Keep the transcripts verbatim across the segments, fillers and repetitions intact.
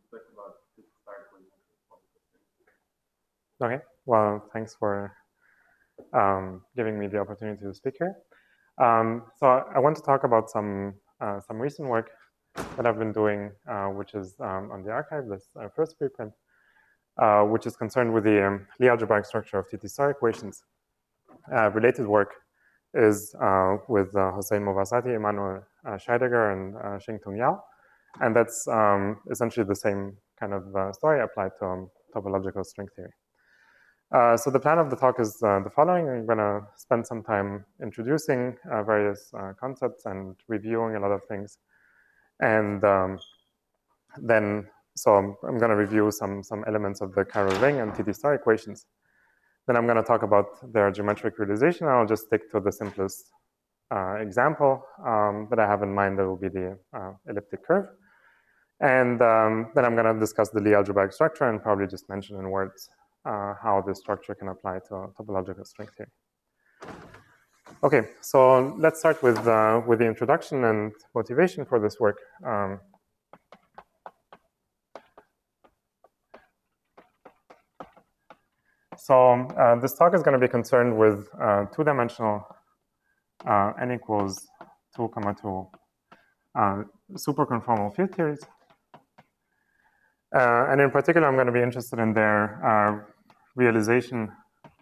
bit about to start with. Okay, well, thanks for um, giving me the opportunity to speak here. Um, so I want to talk about some uh, some recent work that I've been doing, uh, which is um, on the archive, this uh, first preprint, uh, which is concerned with the um, Lie algebraic structure of T T star equations. Uh, related work is uh, with uh, Hossein Movasati, Emmanuel uh, Scheidegger, and uh, Xingtung Yao. And that's um, essentially the same kind of uh, story applied to um, topological string theory. Uh, so the plan of the talk is uh, the following. I'm going to spend some time introducing uh, various uh, concepts and reviewing a lot of things. And um, then, so I'm, I'm going to review some, some elements of the chiral ring and T T star equations. Then I'm going to talk about their geometric realization. I'll just stick to the simplest uh, example um, that I have in mind. That will be the uh, elliptic curve. And um, then I'm going to discuss the Lie algebraic structure and probably just mention in words uh, how this structure can apply to topological string theory. Okay, so let's start with, uh, with the introduction and motivation for this work. Um, so uh, this talk is going to be concerned with uh, two-dimensional uh, n equals two comma two uh, superconformal field theories. Uh, and in particular, I'm going to be interested in their uh, realization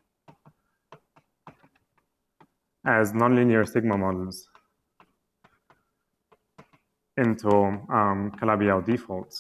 as nonlinear sigma models into um, Calabi-Yau defaults.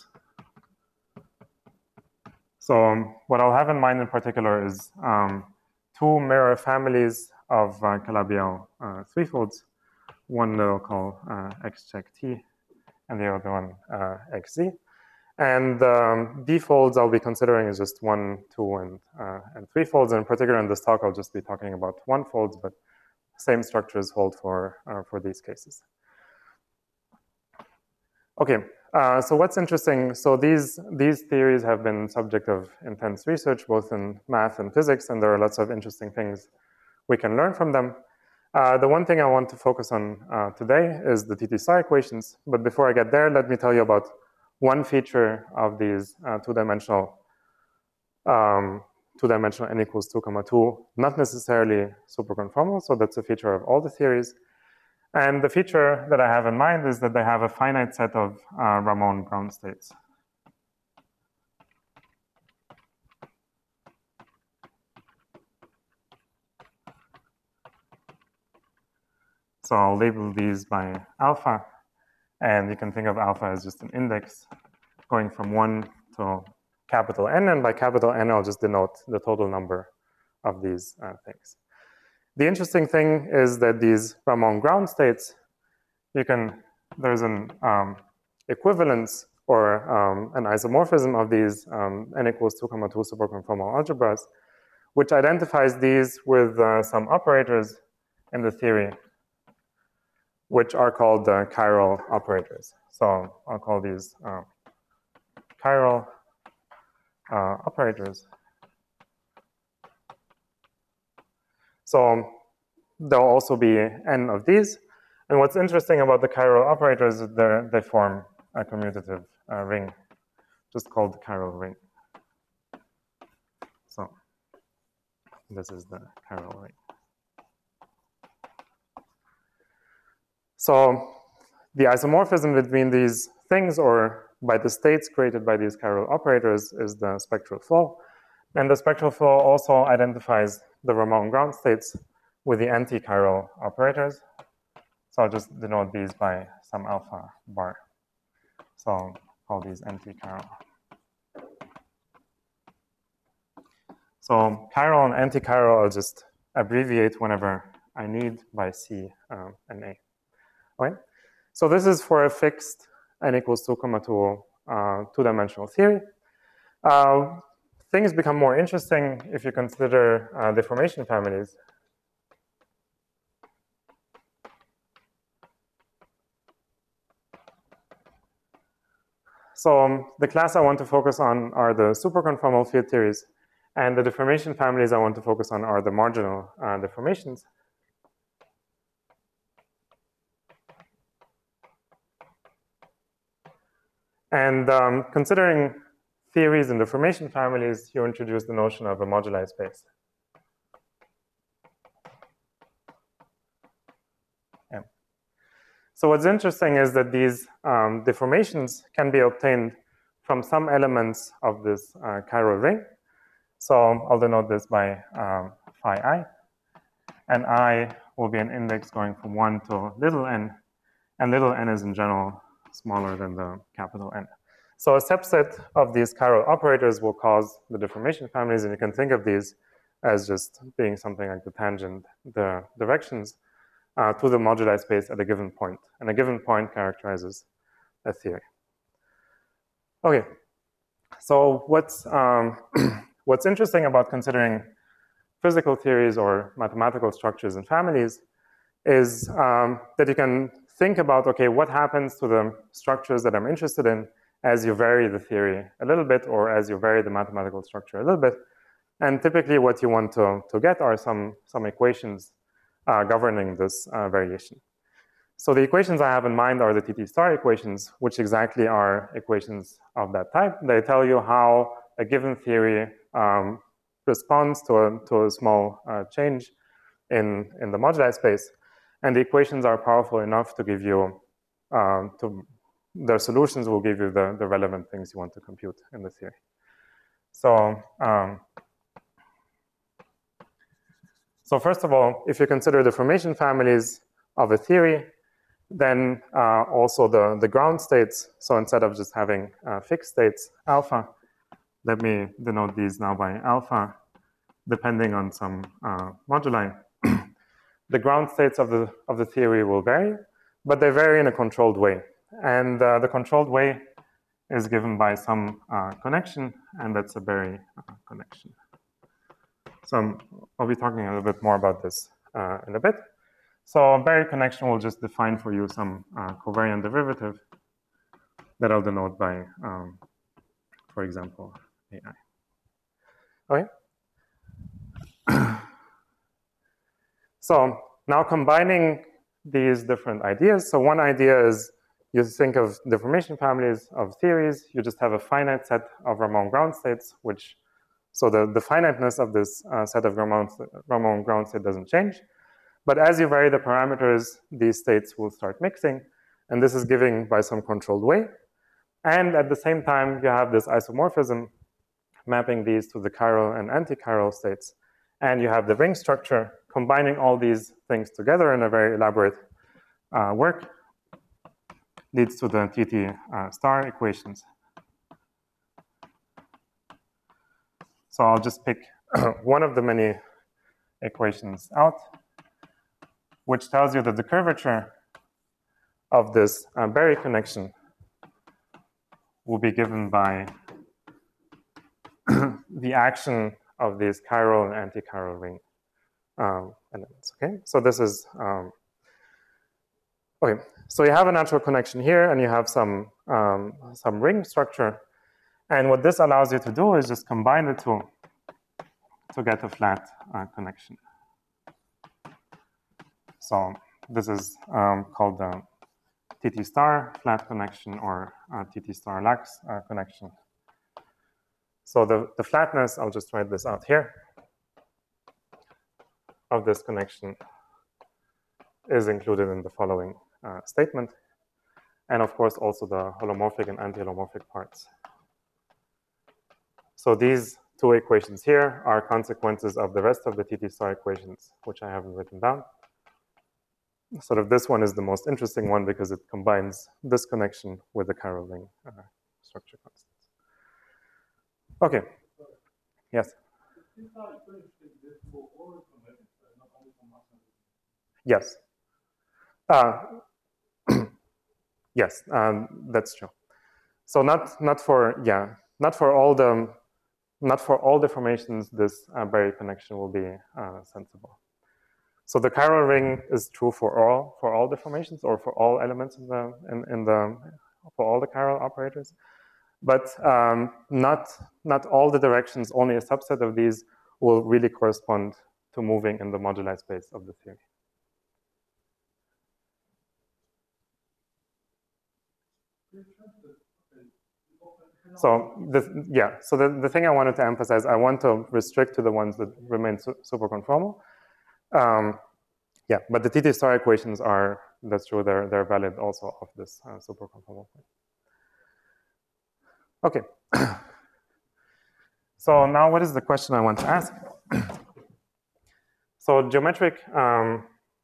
So um, what I'll have in mind in particular is um, two mirror families of uh, Calabi-Yau uh, threefolds. One that I'll call uh, x check t, and the other one uh, xz. And um, defolds I'll be considering is just one, two, and, uh, and three folds. And in particular, in this talk, I'll just be talking about one folds, but same structures hold for, uh, for these cases. Okay, uh, so what's interesting, so these, these theories have been subject of intense research, both in math and physics, and there are lots of interesting things we can learn from them. Uh, the one thing I want to focus on uh, today is the T T star equations, but before I get there, let me tell you about one feature of these uh, two-dimensional um, two-dimensional n equals two comma two, not necessarily superconformal, so that's a feature of all the theories. And the feature that I have in mind is that they have a finite set of uh, Ramon ground states. So I'll label these by alpha, and you can think of alpha as just an index going from one to capital N, and by capital N, I'll just denote the total number of these uh, things. The interesting thing is that these Ramon ground states, you can, there's an um, equivalence or um, an isomorphism of these um, n equals two comma two superconformal algebras, which identifies these with uh, some operators in the theory, which are called uh, chiral operators. So I'll call these uh, chiral uh, operators. So there'll also be n of these. And what's interesting about the chiral operators is that they form a commutative uh, ring, just called the chiral ring. So this is the chiral ring. So the isomorphism between these things, or by the states created by these chiral operators, is the spectral flow. And the spectral flow also identifies the Ramon ground states with the anti-chiral operators. So I'll just denote these by some alpha bar. So I'll call these anti-chiral. So chiral and anti-chiral I'll just abbreviate whenever I need by C um, and A. Okay? So this is for a fixed n equals two comma two uh, two-dimensional theory. Uh, things become more interesting if you consider uh, deformation families. So um, the class I want to focus on are the superconformal field theories, and the deformation families I want to focus on are the marginal uh, deformations. And um, considering theories and information families, you introduce the notion of a moduli space. Yeah. So what's interesting is that these um, deformations can be obtained from some elements of this uh, chiral ring. So I'll denote this by um, phi I. And I will be an index going from one to little n. And little n is in general smaller than the capital N. So a subset of these chiral operators will cause the deformation families, and you can think of these as just being something like the tangent, the directions uh, to the moduli space at a given point. And a given point characterizes a theory. Okay, so what's, um, what's interesting about considering physical theories or mathematical structures and families is um, that you can think about, okay, what happens to the structures that I'm interested in as you vary the theory a little bit or as you vary the mathematical structure a little bit. And typically what you want to, to get are some, some equations uh, governing this uh, variation. So the equations I have in mind are the T T star equations, which exactly are equations of that type. They tell you how a given theory um, responds to a, to a small uh, change in, in the moduli space. And the equations are powerful enough to give you, um, to, their solutions will give you the, the relevant things you want to compute in the theory. So, um, so first of all, if you consider the formation families of a theory, then uh, also the, the ground states, so instead of just having uh, fixed states, alpha, let me denote these now by alpha, depending on some uh, moduli. The ground states of the, of the theory will vary, but they vary in a controlled way. And uh, the controlled way is given by some uh, connection, and that's a Berry uh, connection. So I'm, I'll be talking a little bit more about this uh, in a bit. So a Berry connection will just define for you some uh, covariant derivative that I'll denote by, um, for example, A I. Okay. So now combining these different ideas. So one idea is you think of deformation families of theories. You just have a finite set of Ramon ground states, which, so the, the finiteness of this uh, set of Ramon, Ramon ground state doesn't change. But as you vary the parameters, these states will start mixing. And this is given by some controlled way. And at the same time, you have this isomorphism mapping these to the chiral and anti-chiral states. And you have the ring structure combining all these things together in a very elaborate uh, work leads to the T T uh, star equations. So I'll just pick one of the many equations out, which tells you that the curvature of this uh, Berry connection will be given by the action of these chiral and anti-chiral ring um, elements, okay? So this is, um, okay, so you have a natural connection here and you have some, um, some ring structure. And what this allows you to do is just combine the two to get a flat uh, connection. So this is um, called the T T star flat connection or uh, T T star lax uh, connection. So the, the flatness, I'll just write this out here, of this connection is included in the following uh, statement. And of course, also the holomorphic and anti-holomorphic parts. So these two equations here are consequences of the rest of the T T star equations, which I haven't written down. Sort of this one is the most interesting one because it combines this connection with the chiral ring uh, structure constants. Okay. Yes. Yes. Uh, yes, um, that's true. So not not for yeah not for all the not for all deformations this uh, Berry connection will be uh, sensible. So the chiral ring is true for all for all deformations or for all elements in the in, in the for all the chiral operators. But um, not, not all the directions, only a subset of these will really correspond to moving in the moduli space of the theory. So the, yeah, so the, the thing I wanted to emphasize, I want to restrict to the ones that remain su superconformal. Um, yeah, but the T T star equations are, that's true, they're, they're valid also of this uh, superconformal thing. Okay. So now what is the question I want to ask? So geometric, um,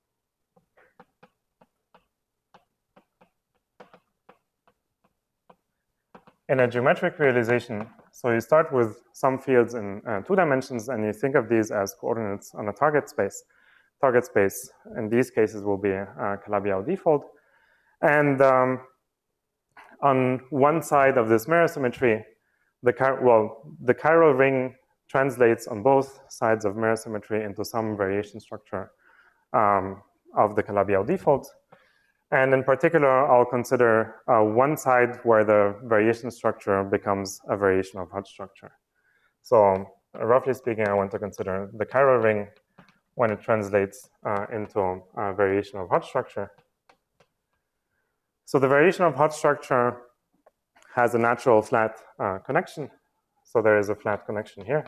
in a geometric realization, so you start with some fields in uh, two dimensions and you think of these as coordinates on a target space. Target space in these cases will be a Calabi-Yau default. And um, on one side of this mirror symmetry, the well, the chiral ring translates on both sides of mirror symmetry into some variation structure um, of the Calabi-Yau default. And in particular, I'll consider uh, one side where the variation structure becomes a variation of Hodge structure. So uh, roughly speaking, I want to consider the chiral ring when it translates uh, into a variation of Hodge structure. So the variation of Hodge structure has a natural flat uh, connection. So there is a flat connection here.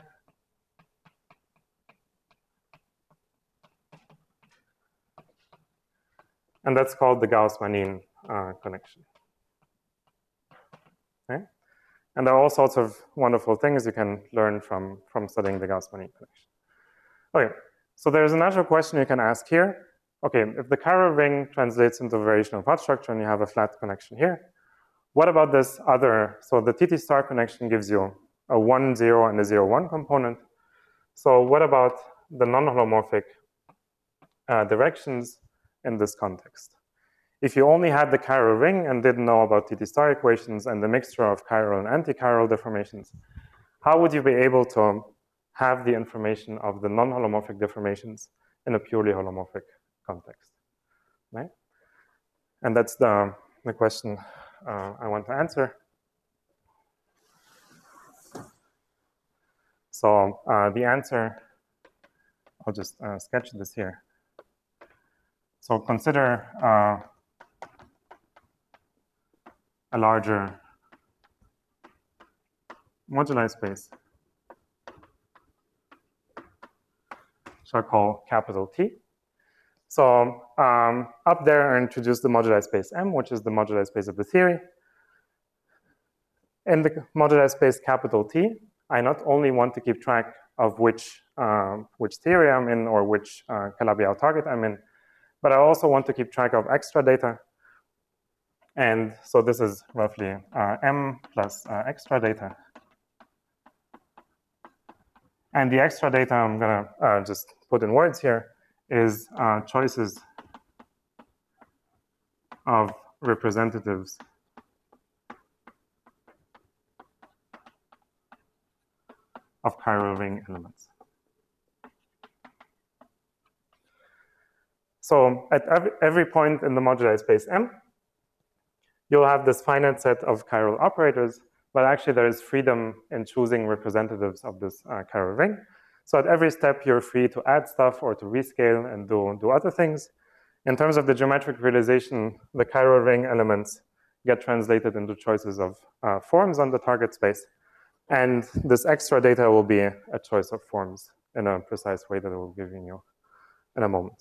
And that's called the Gauss-Manin uh, connection. Okay? And there are all sorts of wonderful things you can learn from, from studying the Gauss-Manin connection. Okay, so there's a natural question you can ask here. Okay, if the chiral ring translates into a variation of Hodge structure and you have a flat connection here, what about this other? So the T T star connection gives you a one, zero, and a zero, one component. So what about the non-holomorphic uh, directions in this context? If you only had the chiral ring and didn't know about T T star equations and the mixture of chiral and anti-chiral deformations, how would you be able to have the information of the non-holomorphic deformations in a purely holomorphic context, right? And that's the, the question uh, I want to answer. So uh, the answer, I'll just uh, sketch this here. So consider uh, a larger moduli space, which I call capital T. So um, up there I introduced the moduli space M, which is the moduli space of the theory. In the moduli space capital T, I not only want to keep track of which, uh, which theory I'm in or which uh, Calabi-Yau target I'm in, but I also want to keep track of extra data. And so this is roughly uh, M plus uh, extra data. And the extra data I'm going to uh, just put in words here is uh, choices of representatives of chiral ring elements. So at every, every point in the moduli space M, you'll have this finite set of chiral operators, but actually there is freedom in choosing representatives of this uh, chiral ring. So at every step, you're free to add stuff or to rescale and do, do other things. In terms of the geometric realization, the chiral ring elements get translated into choices of uh, forms on the target space. And this extra data will be a choice of forms in a precise way that I will give you in a moment.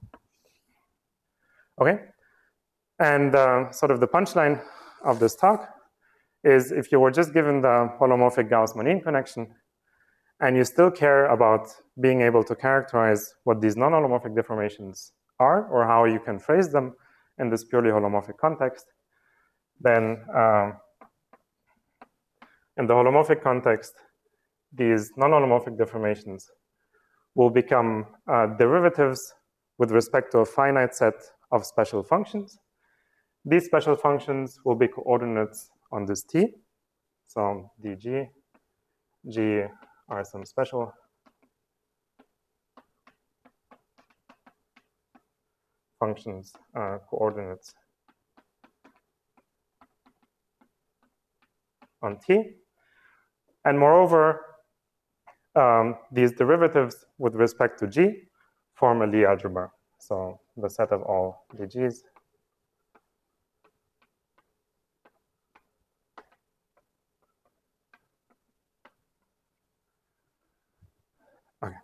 Okay? And uh, sort of the punchline of this talk is if you were just given the holomorphic Gauss-Manin connection and you still care about being able to characterize what these non-holomorphic deformations are or how you can phrase them in this purely holomorphic context, then um, in the holomorphic context, these non-holomorphic deformations will become uh, derivatives with respect to a finite set of special functions. These special functions will be coordinates on this T. So dg, g are some special functions, uh, coordinates on T. And moreover, um, these derivatives with respect to G form a Lie algebra. So the set of all dg's Okay.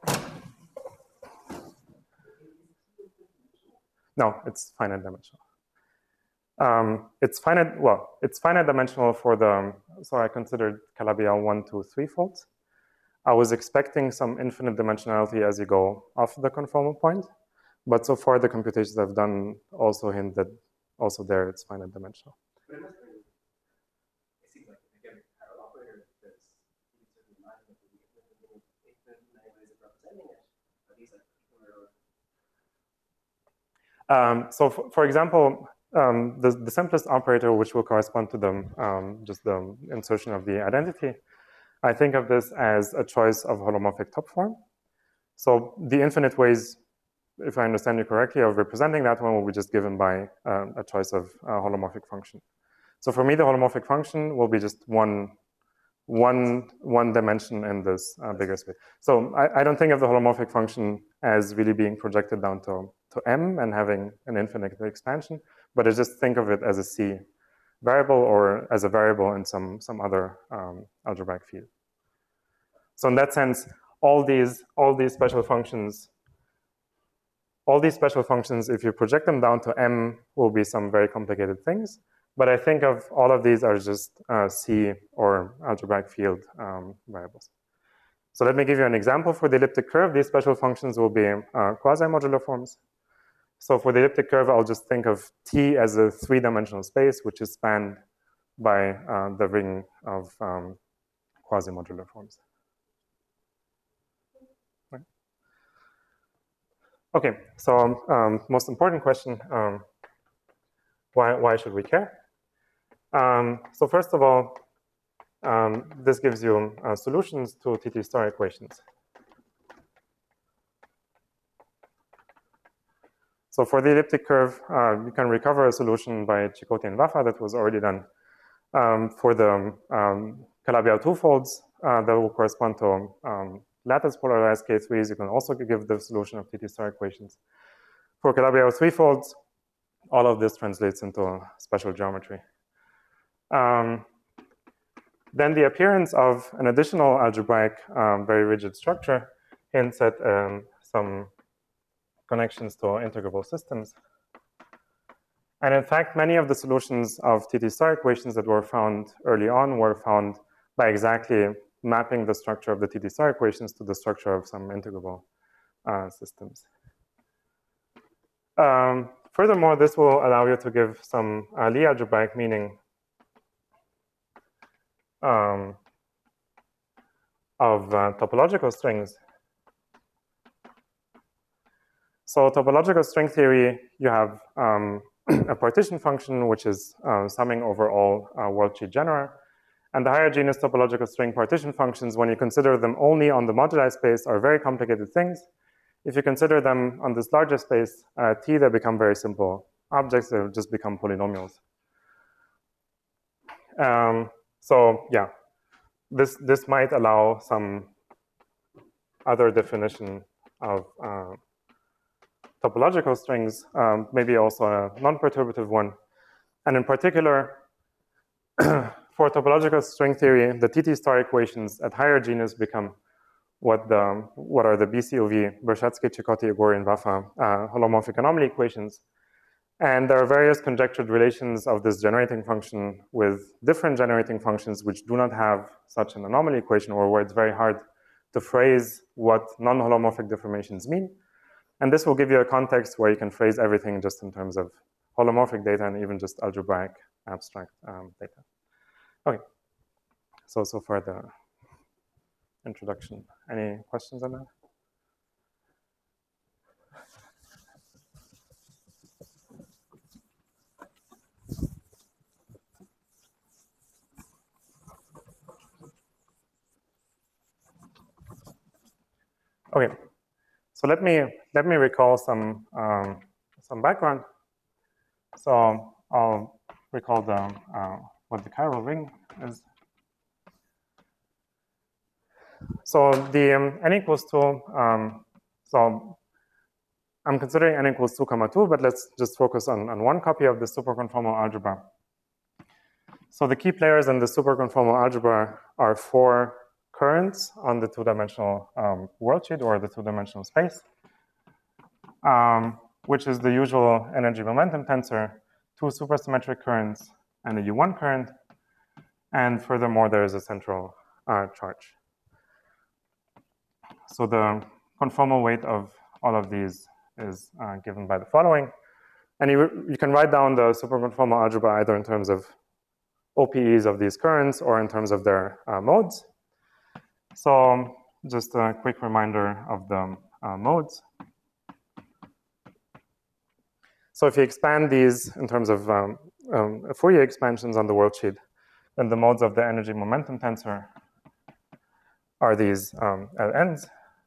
No, it's finite dimensional. Um, it's finite, well, it's finite dimensional for the, so I considered Calabi-Yau one, two, three folds. I was expecting some infinite dimensionality as you go off the conformal point, but so far the computations I've done also hint that also there it's finite dimensional. But it must be, it seems like, again, parallel operator, there's certain line that we infinite many ways of representing it, but these are Um, so, for, for example, um, the, the simplest operator, which will correspond to the um, just the insertion of the identity, I think of this as a choice of holomorphic top form. So the infinite ways, if I understand you correctly, of representing that one will be just given by uh, a choice of uh, holomorphic function. So for me, the holomorphic function will be just one, one, one dimension in this uh, bigger space. So I, I don't think of the holomorphic function as really being projected down to to M and having an infinite expansion, but I just think of it as a C variable or as a variable in some, some other um, algebraic field. So in that sense, all these, all these special functions, all these special functions, if you project them down to M, will be some very complicated things. But I think of all of these are just uh, C or algebraic field um, variables. So let me give you an example for the elliptic curve. These special functions will be uh, quasi-modular forms. So for the elliptic curve, I'll just think of T as a three-dimensional space, which is spanned by uh, the ring of um, quasi-modular forms. Right. Okay, so um, most important question, um, why, why should we care? Um, so first of all, um, this gives you uh, solutions to T T star equations. So for the elliptic curve, uh, you can recover a solution by Chicote and Waffa that was already done. Um, for the um, Calabi-Yau two folds, uh, that will correspond to um, lattice polarized K threes. You can also give the solution of T T star equations. For Calabi-Yau three folds, all of this translates into special geometry. Um, then the appearance of an additional algebraic, um, very rigid structure hints at um, some connections to integrable systems. And in fact, many of the solutions of T T star equations that were found early on were found by exactly mapping the structure of the T T star equations to the structure of some integrable uh, systems. Um, furthermore, this will allow you to give some uh, Lie algebraic meaning um, of uh, topological strings. So topological string theory, you have um, a partition function which is uh, summing over all uh, world-sheet genera. And the higher genus topological string partition functions, when you consider them only on the moduli space, are very complicated things. If you consider them on this larger space, uh, T, they become very simple objects. They just become polynomials. Um, so yeah, this, this might allow some other definition of uh, topological strings, um, maybe also a non-perturbative one. And in particular, for topological string theory, the T T star equations at higher genus become what, the, what are the B C O V, Bershadsky, Chicote, Igor, and Waffa uh, holomorphic anomaly equations. And there are various conjectured relations of this generating function with different generating functions which do not have such an anomaly equation, or where it's very hard to phrase what non-holomorphic deformations mean. And this will give you a context where you can phrase everything just in terms of holomorphic data and even just algebraic abstract um, data. Okay, so, so far the introduction. Any questions on that? Okay, so let me let me recall some um, some background. So I'll recall the uh, what the chiral ring is. So the um, n equals two. Um, so I'm considering n equals two comma two, but let's just focus on, on one copy of the superconformal algebra. So the key players in the superconformal algebra are four currents on the two-dimensional um, worldsheet or the two-dimensional space, um, which is the usual energy momentum tensor, two supersymmetric currents, and a U one current. And furthermore, there is a central uh, charge. So the conformal weight of all of these is uh, given by the following. And you, you can write down the superconformal algebra either in terms of O P Es of these currents or in terms of their uh, modes. So just a quick reminder of the uh, modes. So if you expand these in terms of um, um, Fourier expansions on the worldsheet, then the modes of the energy momentum tensor are these um, L Ns.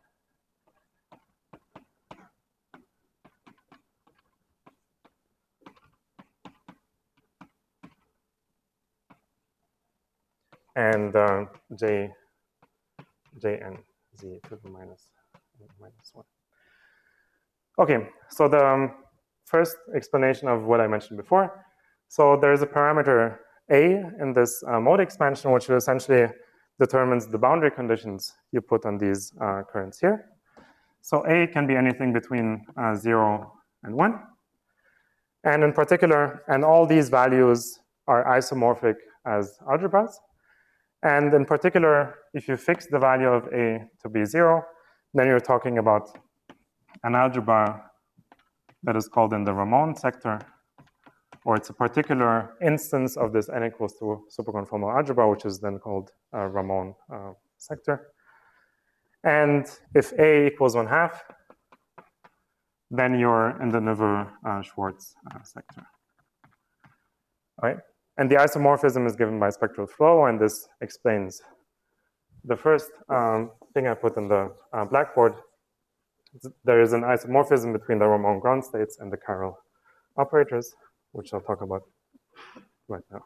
And uh, J, Jn z to the minus, minus one. Okay, so the um, first explanation of what I mentioned before. So there's a parameter A in this uh, mode expansion, which essentially determines the boundary conditions you put on these uh, currents here. So A can be anything between uh, zero and one. And in particular, and all these values are isomorphic as algebras. And in particular, if you fix the value of A to be zero, then you're talking about an algebra that is called in the Ramon sector, or it's a particular instance of this n equals to superconformal algebra, which is then called uh, Ramon uh, sector. And if A equals one half, then you're in the Neveu-Schwarz uh, sector. All right? And the isomorphism is given by spectral flow, and this explains the first um, thing I put in the uh, blackboard. There is an isomorphism between the Ramon ground states and the chiral operators, which I'll talk about right now.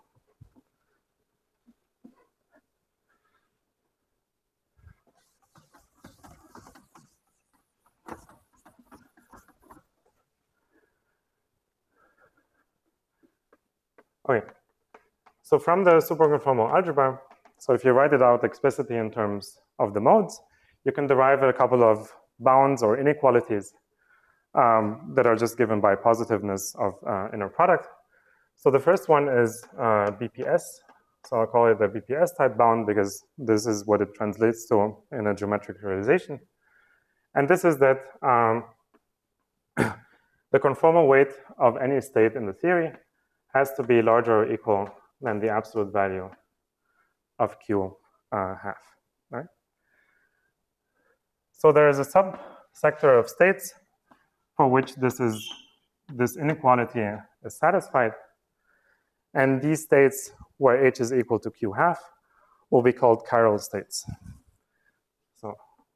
Okay. So from the superconformal algebra, so if you write it out explicitly in terms of the modes, you can derive a couple of bounds or inequalities um, that are just given by positiveness of uh, inner product. So the first one is uh, B P S. So I'll call it the B P S type bound because this is what it translates to in a geometric realization. And this is that um, the conformal weight of any state in the theory has to be larger or equal than the absolute value of Q uh, half, right? So there is a subsector of states for which this is this inequality is satisfied, and these states where H is equal to Q half will be called chiral states. So,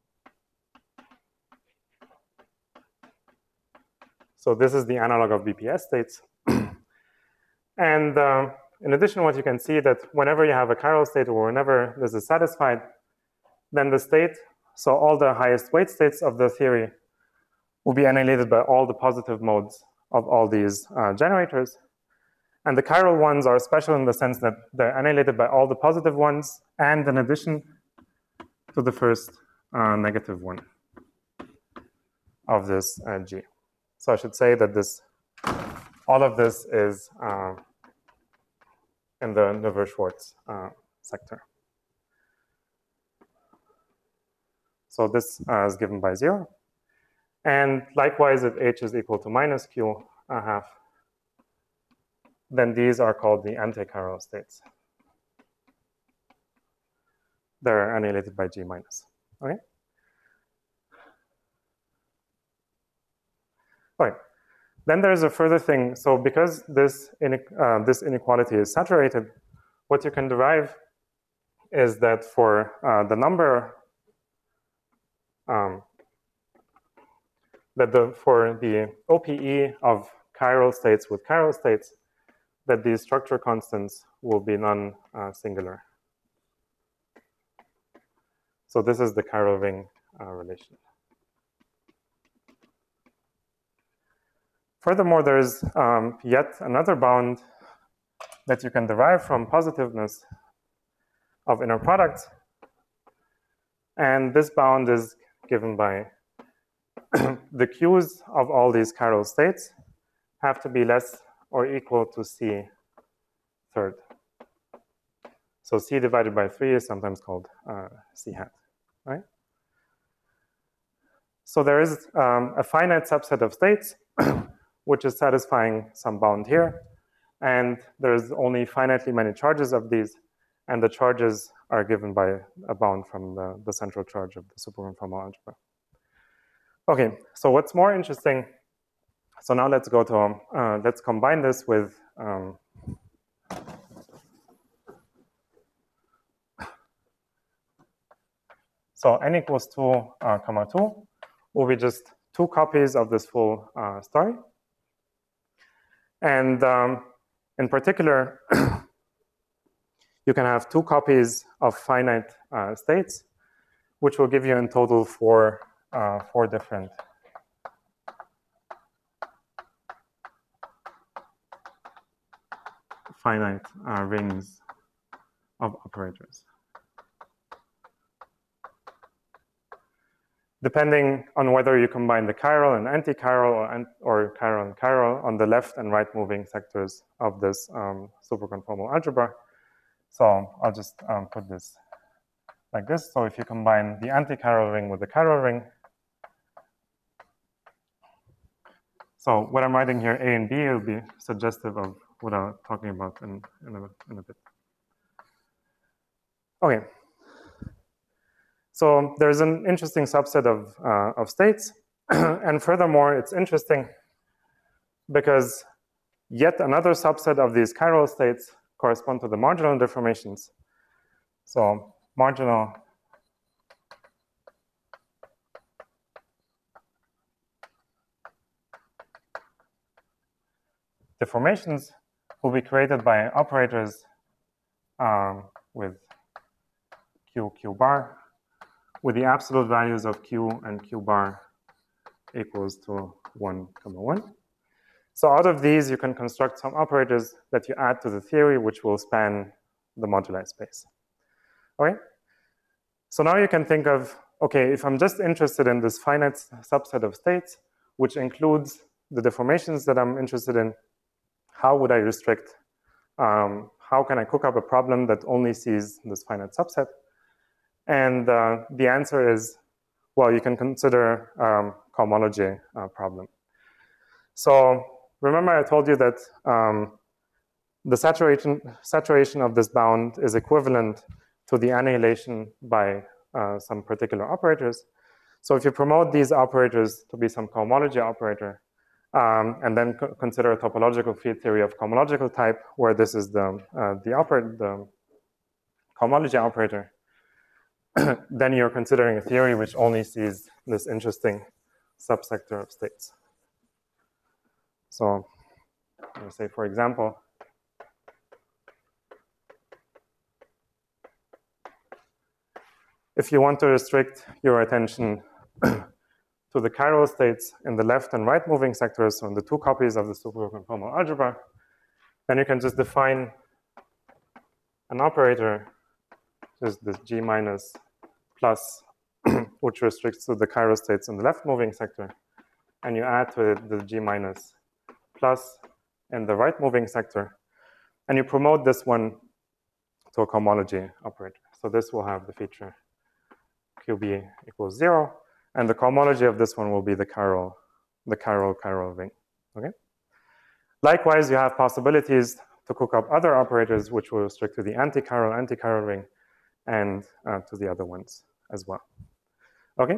so this is the analog of B P S states, and um, in addition, what you can see that whenever you have a chiral state or whenever this is satisfied, then the state, so all the highest weight states of the theory will be annihilated by all the positive modes of all these uh, generators. And the chiral ones are special in the sense that they're annihilated by all the positive ones and in addition to the first uh, negative one of this uh, G. So I should say that this, all of this is uh, in the Neveu-Schwarz uh, sector. So this uh, is given by zero. And likewise, if H is equal to minus Q uh, half, then these are called the anti-chiral states. They're annihilated by G minus, okay? All right. Then there's a further thing. So because this, uh, this inequality is saturated, what you can derive is that for uh, the number, um, that the, for the O P E of chiral states with chiral states, that these structure constants will be non-singular. Uh, so this is the chiral ring uh, relation. Furthermore, there's um, yet another bound that you can derive from positiveness of inner products. And this bound is given by the Q's of all these chiral states have to be less or equal to C third. So C divided by three is sometimes called uh, C hat, right? So there is um, a finite subset of states which is satisfying some bound here. And there's only finitely many charges of these. And the charges are given by a bound from the, the central charge of the superconformal algebra. Okay, so what's more interesting, so now let's go to, uh, let's combine this with um, so n equals two, uh, comma two, will be just two copies of this full uh, story. And um, in particular, you can have two copies of finite uh, states, which will give you in total four, uh, four different finite uh, rings of operators. Depending on whether you combine the chiral and anti-chiral or, or chiral and chiral on the left and right moving sectors of this um, superconformal algebra. So I'll just um, put this like this. So if you combine the anti-chiral ring with the chiral ring, so what I'm writing here, A and B, will be suggestive of what I'm talking about in, in, a, in a bit. Okay. So there's an interesting subset of, uh, of states. And furthermore, it's interesting because yet another subset of these chiral states correspond to the marginal deformations. So marginal deformations will be created by operators um, with Q, Q bar, with the absolute values of Q and Q bar equals to one, comma one. So out of these, you can construct some operators that you add to the theory, which will span the moduli space. Okay? So now you can think of, okay, if I'm just interested in this finite subset of states, which includes the deformations that I'm interested in, how would I restrict? Um, how can I cook up a problem that only sees this finite subset? And uh, the answer is, well, you can consider um, cohomology uh, problem. So remember I told you that um, the saturation, saturation of this bound is equivalent to the annihilation by uh, some particular operators. So if you promote these operators to be some cohomology operator, um, and then co consider a topological field theory of cohomological type, where this is the, uh, the, operator, the cohomology operator, then you're considering a theory which only sees this interesting subsector of states. So let me say, for example, if you want to restrict your attention to the chiral states in the left and right moving sectors, so in the two copies of the superconformal algebra, then you can just define an operator, just this G minus plus, which restricts to the chiral states in the left moving sector, and you add to it the G minus plus in the right moving sector, and you promote this one to a cohomology operator. So this will have the feature Q B equals zero, and the cohomology of this one will be the chiral, the chiral chiral ring. Okay. Likewise, you have possibilities to cook up other operators which will restrict to the anti-chiral anti-chiral ring and uh, to the other ones as well. Okay.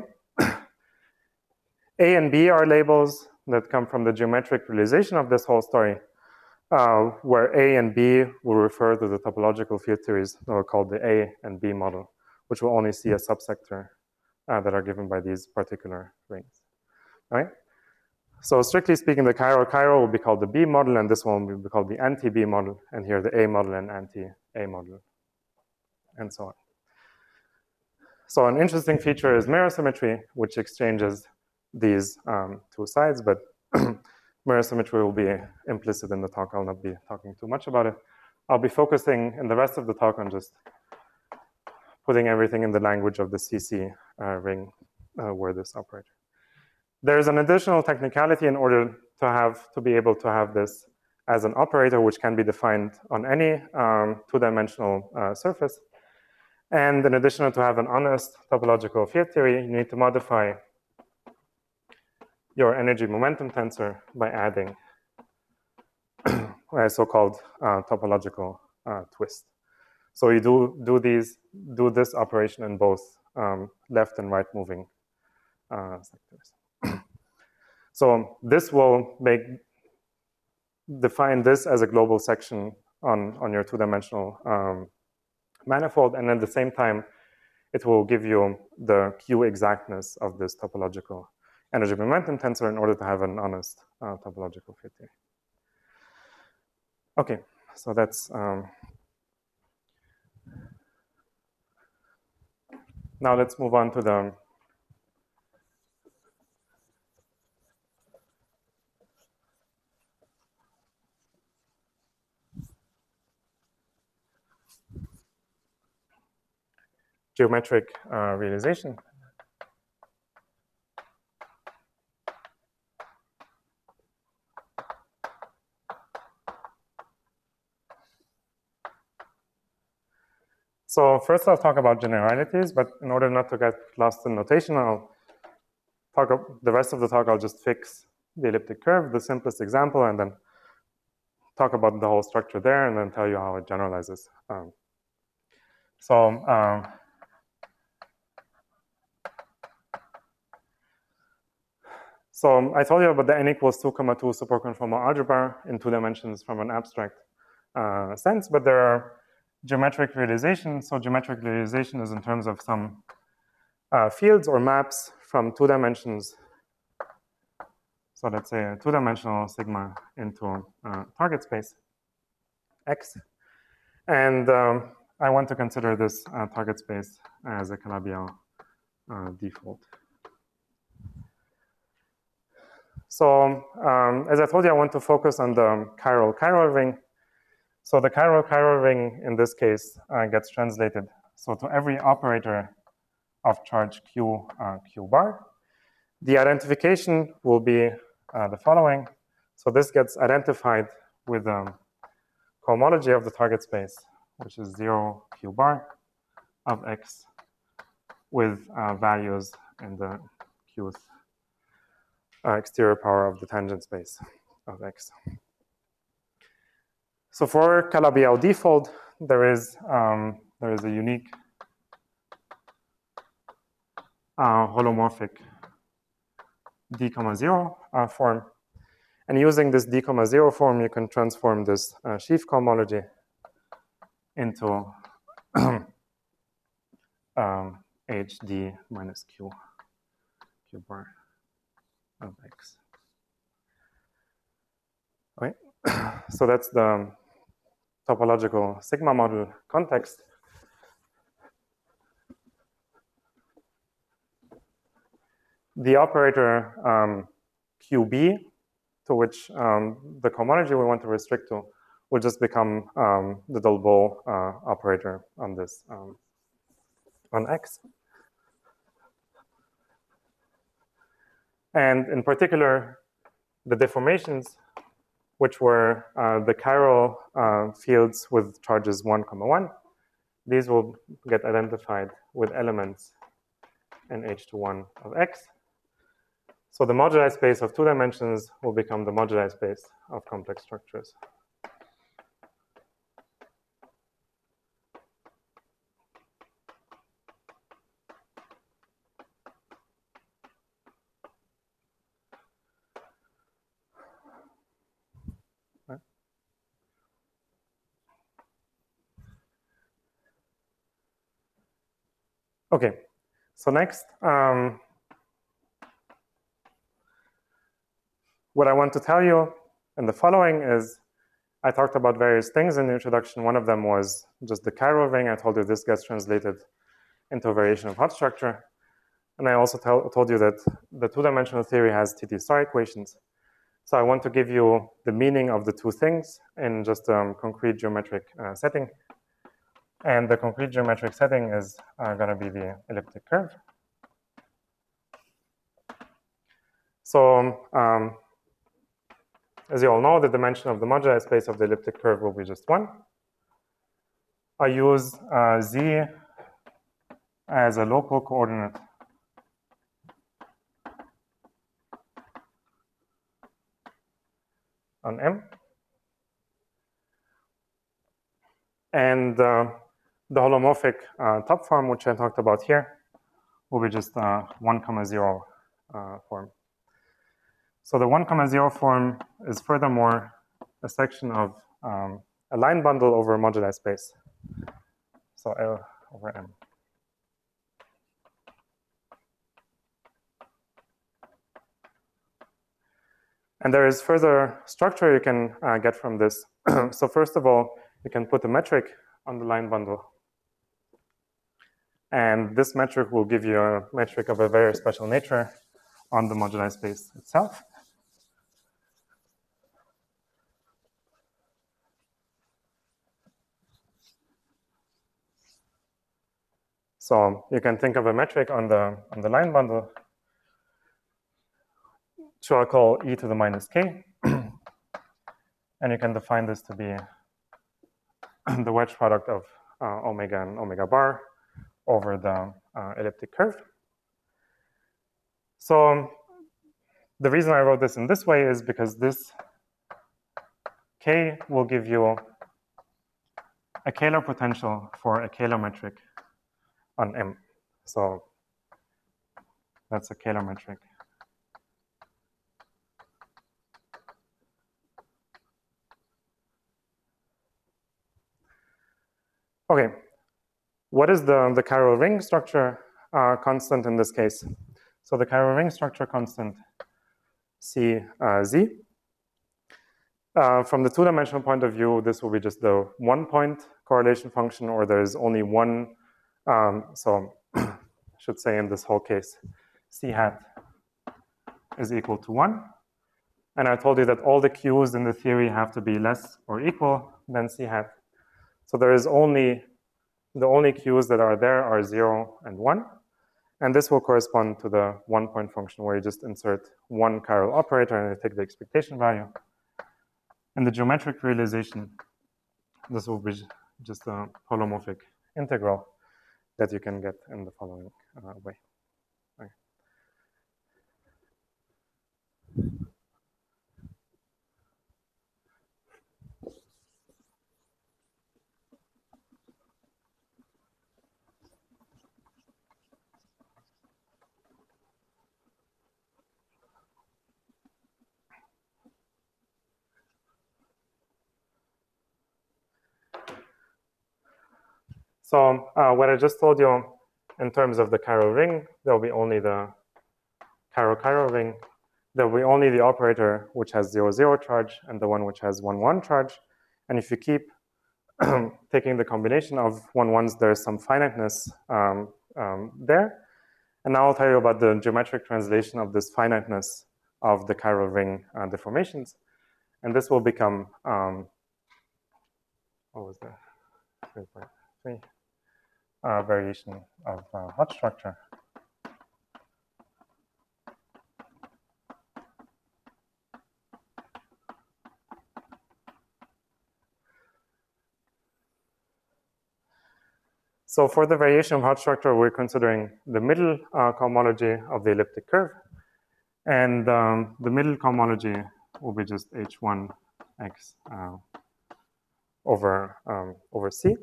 A and B are labels that come from the geometric realization of this whole story, uh, where A and B will refer to the topological field theories that are called the A and B model, which will only see a subsector uh, that are given by these particular rings. All right? So strictly speaking, the chiral-chiral will be called the B model, and this one will be called the anti-B model, and here the A model and anti-A model, and so on. So an interesting feature is mirror symmetry, which exchanges these um, two sides, but mirror symmetry will be implicit in the talk. I'll not be talking too much about it. I'll be focusing in the rest of the talk on just putting everything in the language of the C C uh, ring uh, word this operator. There's an additional technicality in order to have to be able to have this as an operator, which can be defined on any um, two-dimensional uh, surface. And in addition to have an honest topological field theory, you need to modify your energy momentum tensor by adding a so-called uh, topological uh, twist. So you do do these do this operation in both um, left and right moving uh, sectors. So this will make define this as a global section on on your two-dimensional um, manifold, and at the same time, it will give you the Q exactness of this topological energy momentum tensor in order to have an honest uh, topological field theory. Okay, so that's um, now let's move on to the geometric uh, realization. So first I'll talk about generalities, but in order not to get lost in notation, I'll talk the rest of the talk, I'll just fix the elliptic curve, the simplest example, and then talk about the whole structure there, and then tell you how it generalizes. Um, so um, So I told you about the n equals two comma two superconformal algebra in two dimensions from an abstract uh, sense, but there are geometric realizations. So geometric realization is in terms of some uh, fields or maps from two dimensions. So let's say a two-dimensional sigma into uh, target space X. And um, I want to consider this uh, target space as a Calabi-Yau uh, default. So um, as I told you, I want to focus on the chiral-chiral ring. So the chiral-chiral ring in this case uh, gets translated. So to every operator of charge Q, uh, Q bar, the identification will be uh, the following. So this gets identified with the um, cohomology of the target space, which is zero Q bar of X with uh, values in the Qth Uh, exterior power of the tangent space of X. So for Calabi-Yau default, there is um, there is a unique uh, holomorphic d comma zero uh, form, and using this d comma zero form, you can transform this uh, sheaf cohomology into um, H d minus q q bar of X. Okay, so that's the topological sigma model context. The operator um, Q B, to which um, the cohomology we want to restrict to, will just become um, the Dolbeault uh, operator on this um, on X. And in particular, the deformations, which were uh, the chiral uh, fields with charges one comma one, these will get identified with elements in H two one of X. So the moduli space of two dimensions will become the moduli space of complex structures. Okay, so next, um, what I want to tell you in the following is I talked about various things in the introduction. One of them was just the chiral ring. I told you this gets translated into a variation of hot structure. And I also tell, told you that the two-dimensional theory has T T star equations. So I want to give you the meaning of the two things in just a um, concrete geometric uh, setting. And the concrete geometric setting is uh, going to be the elliptic curve. So um, as you all know, the dimension of the moduli space of the elliptic curve will be just one. I use uh, z as a local coordinate on M. And uh, the holomorphic uh, top form, which I talked about here, will be just uh, one comma zero uh, form. So the one comma zero form is furthermore a section of um, a line bundle over a moduli space. So L over M. And there is further structure you can uh, get from this. So first of all, you can put a metric on the line bundle. And this metric will give you a metric of a very special nature on the moduli space itself. So you can think of a metric on the, on the line bundle, which I'll call e to the minus k. And you can define this to be the wedge product of uh, omega and omega bar over the uh, elliptic curve. So the reason I wrote this in this way is because this k will give you a Kähler potential for a Kähler metric on M. So that's a Kähler metric. Okay, what is the, the chiral ring structure uh, constant in this case? So the chiral ring structure constant, C uh, Z. Uh, from the two-dimensional point of view, this will be just the one-point correlation function, or there's only one. Um, so I should say in this whole case, C hat is equal to one. And I told you that all the Q's in the theory have to be less or equal than C hat. So there is only, the only Q's that are there are zero and one. And this will correspond to the one-point function where you just insert one chiral operator and you take the expectation value. And the geometric realization, this will be just a holomorphic integral that you can get in the following uh, way. Okay. So uh, what I just told you in terms of the chiral ring, there will be only the chiral-chiral ring. There will be only the operator which has zero, zero charge and the one which has one, one charge. And if you keep taking the combination of one, ones, there's some finiteness um, um, there. And now I'll tell you about the geometric translation of this finiteness of the chiral ring uh, deformations. And this will become, um, what was that? three point three. Uh, variation of uh, Hodge structure. So for the variation of Hodge structure, we're considering the middle uh, cohomology of the elliptic curve. And um, the middle cohomology will be just H one X uh, over, um, over C.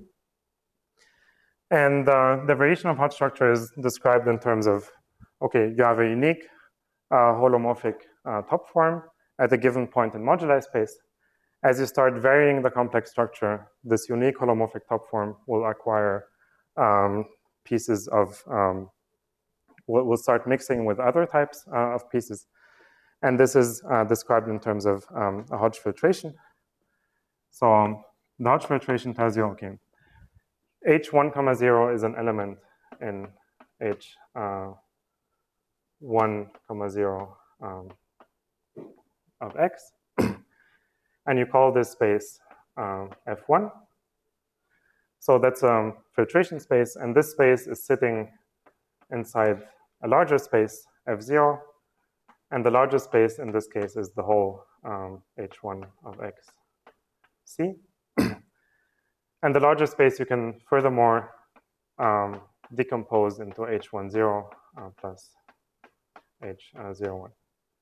And uh, the variation of Hodge structure is described in terms of, okay, you have a unique uh, holomorphic uh, top form at a given point in moduli space. As you start varying the complex structure, this unique holomorphic top form will acquire um, pieces of, um, will, will start mixing with other types uh, of pieces. And this is uh, described in terms of um, a Hodge filtration. So um, the Hodge filtration tells you, okay, H one comma zero is an element in H uh, one comma zero um, of X. And you call this space uh, F one. So that's a filtration space, and this space is sitting inside a larger space, F zero, and the larger space in this case is the whole um, H one of X C. And the larger space you can furthermore um, decompose into H one zero uh, plus H zero one.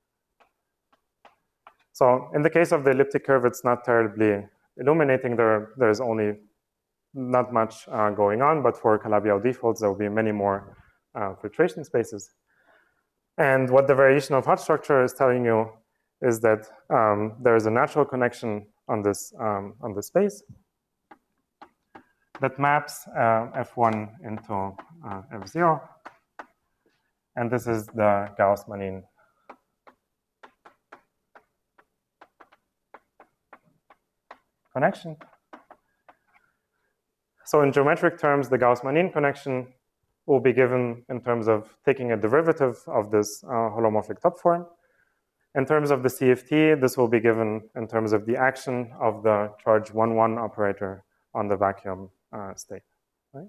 So in the case of the elliptic curve, it's not terribly illuminating. There, there's only not much uh, going on, but for Calabi-Yau defaults, there will be many more uh, filtration spaces. And what the variation of Hodge structure is telling you is that um, there is a natural connection on this, um, on this space that maps uh, F one into uh, F zero. And this is the Gauss-Manin connection. So in geometric terms, the Gauss-Manin connection will be given in terms of taking a derivative of this uh, holomorphic top form. In terms of the C F T, this will be given in terms of the action of the charge one one operator on the vacuum uh, state. Right?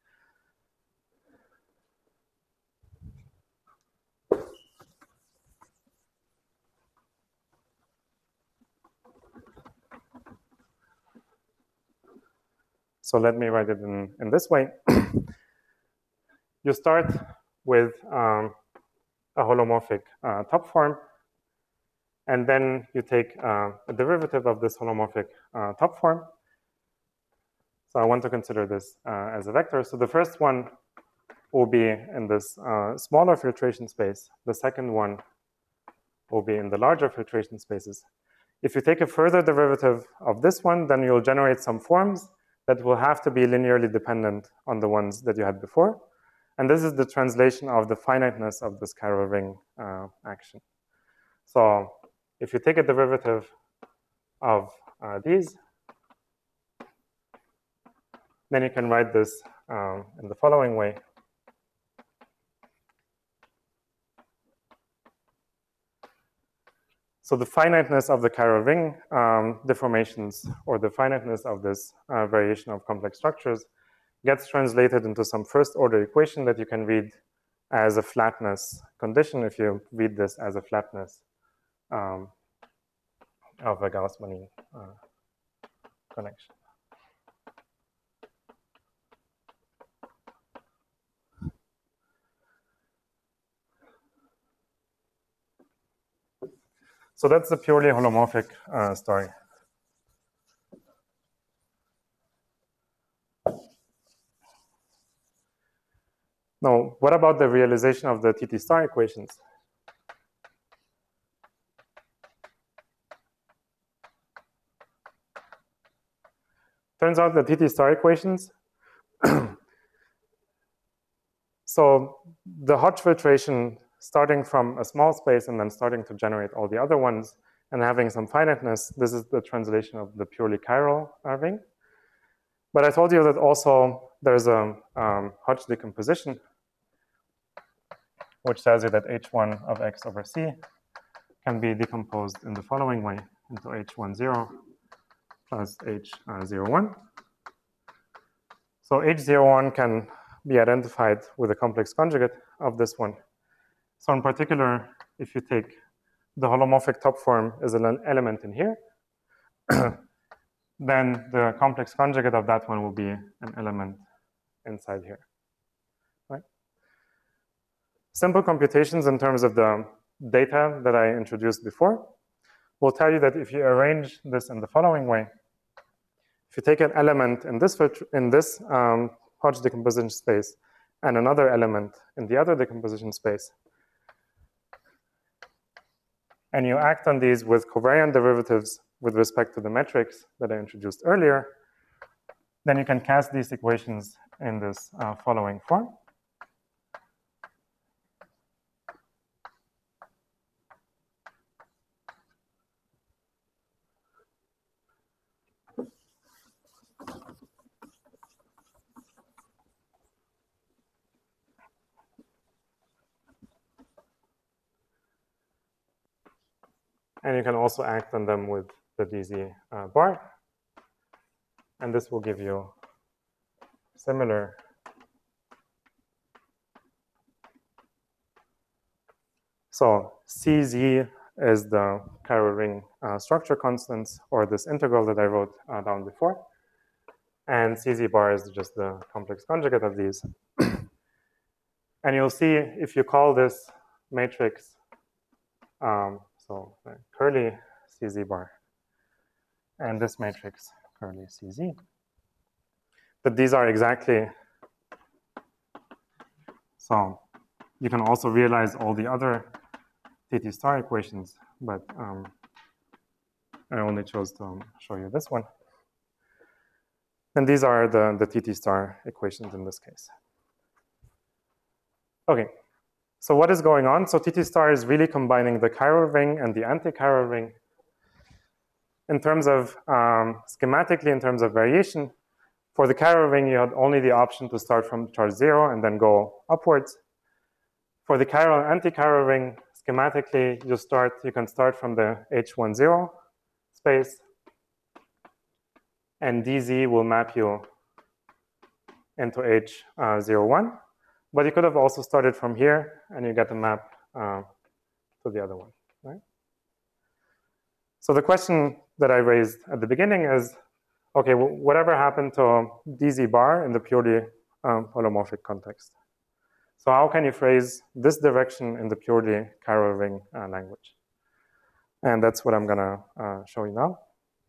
So let me write it in, in this way. You start with um, a holomorphic uh, top form, and then you take uh, a derivative of this holomorphic uh, top form. So I want to consider this uh, as a vector. So the first one will be in this uh, smaller filtration space. The second one will be in the larger filtration spaces. If you take a further derivative of this one, then you'll generate some forms that will have to be linearly dependent on the ones that you had before. And this is the translation of the finiteness of this chiral ring uh, action. So if you take a derivative of uh, these, then you can write this um, in the following way. So the finiteness of the chiral ring um, deformations, or the finiteness of this uh, variation of complex structures, gets translated into some first order equation that you can read as a flatness condition if you read this as a flatness um, of a Gauss-Manin uh, connection. So that's the purely holomorphic uh, story. Now, what about the realization of the T T star equations? Turns out the T T star equations, so the Hodge filtration starting from a small space and then starting to generate all the other ones and having some finiteness, this is the translation of the purely chiral uh, ring. But I told you that also there's a um, Hodge decomposition, which tells you that H one of X over C can be decomposed in the following way into H one zero plus H zero one. So H zero one can be identified with a complex conjugate of this one. So in particular, if you take the holomorphic top form as an element in here, then the complex conjugate of that one will be an element inside here. Right? Simple computations in terms of the data that I introduced before will tell you that if you arrange this in the following way, if you take an element in this, in this um, Hodge decomposition space and another element in the other decomposition space, and you act on these with covariant derivatives with respect to the metrics that I introduced earlier, then you can cast these equations in this uh, following form. And you can also act on them with the D Z uh, bar. And this will give you similar so C Z is the chiral ring uh, structure constants, or this integral that I wrote uh, down before. And C Z bar is just the complex conjugate of these. And you'll see if you call this matrix, um, so uh, curly C Z bar, and this matrix curly C Z, that these are exactly, so you can also realize all the other T T star equations, but um, I only chose to show you this one. And these are the, the T T star equations in this case. Okay, so what is going on? So T T star is really combining the chiral ring and the anti-chiral ring. In terms of, um, schematically, in terms of variation, for the chiral ring, you had only the option to start from charge zero and then go upwards. For the chiral and anti-chiral ring, schematically, you start, you can start from the H ten space, and D Z will map you into H zero one. But you could have also started from here, and you get a map uh, to the other one, right? So the question that I raised at the beginning is, okay, well, whatever happened to D Z bar in the purely um, holomorphic context? So how can you phrase this direction in the purely chiral ring uh, language? And that's what I'm gonna uh, show you now.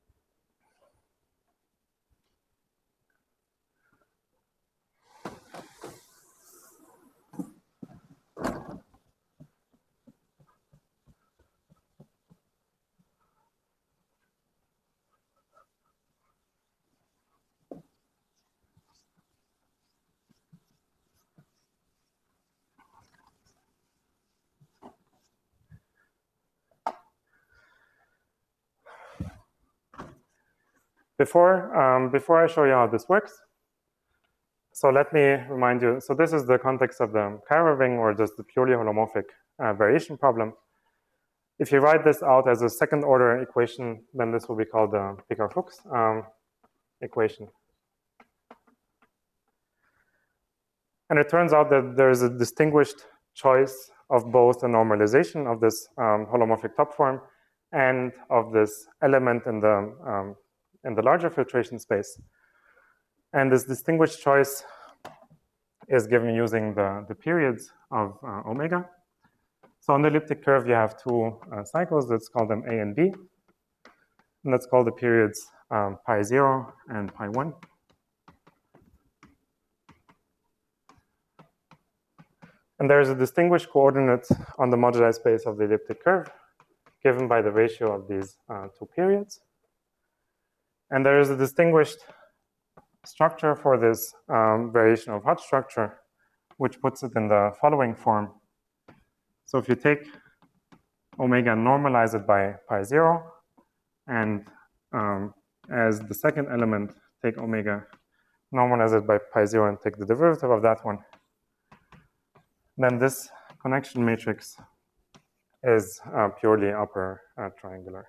Before, um, before I show you how this works, so let me remind you, so this is the context of the chiral ring, or just the purely holomorphic uh, variation problem. If you write this out as a second order equation, then this will be called the Picard-Fuchs um, equation. And it turns out that there is a distinguished choice of both a normalization of this um, holomorphic top form and of this element in the, um, in the larger filtration space. And this distinguished choice is given using the, the periods of uh, omega. So on the elliptic curve, you have two uh, cycles. Let's call them A and B. And let's call the periods um, pi zero and pi one. And there's a distinguished coordinate on the moduli space of the elliptic curve, given by the ratio of these uh, two periods. And there is a distinguished structure for this um, variation of Hodge structure, which puts it in the following form. So if you take omega and normalize it by pi zero, and um, as the second element, take omega, normalize it by pi zero, and take the derivative of that one, then this connection matrix is uh, purely upper uh, triangular.